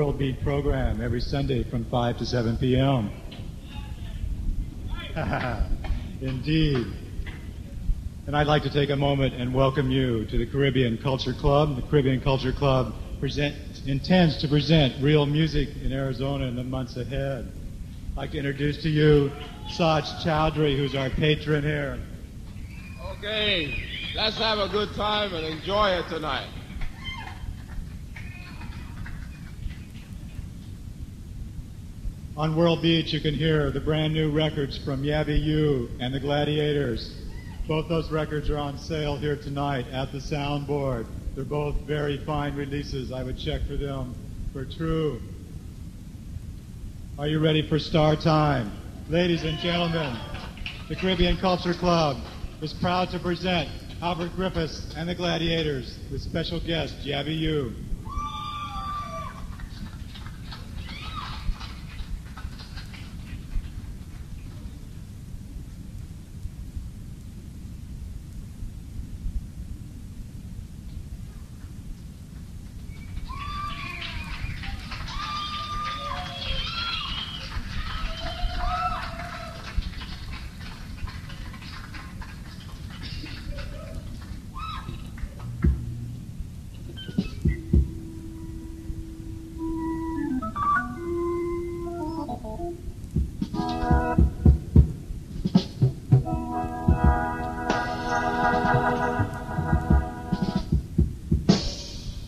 World Beat program every Sunday from 5 to 7 p.m. Indeed. And I'd like to take a moment and welcome you to the Caribbean Culture Club. The Caribbean Culture Club intends to present real music in Arizona in the months ahead. I'd like to introduce to you Saj Chowdhury, who's our patron here. Okay, let's have a good time and enjoy it tonight. On World Beach, you can hear the brand new records from Yabby U and the Gladiators. Both those records are on sale here tonight at the soundboard. They're both very fine releases. I would check for them for true. Are you ready for Star Time? Ladies and gentlemen, the Caribbean Culture Club is proud to present Albert Griffiths and the Gladiators with special guest Yabby U.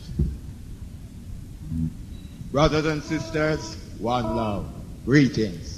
Brothers and sisters, one love. Greetings.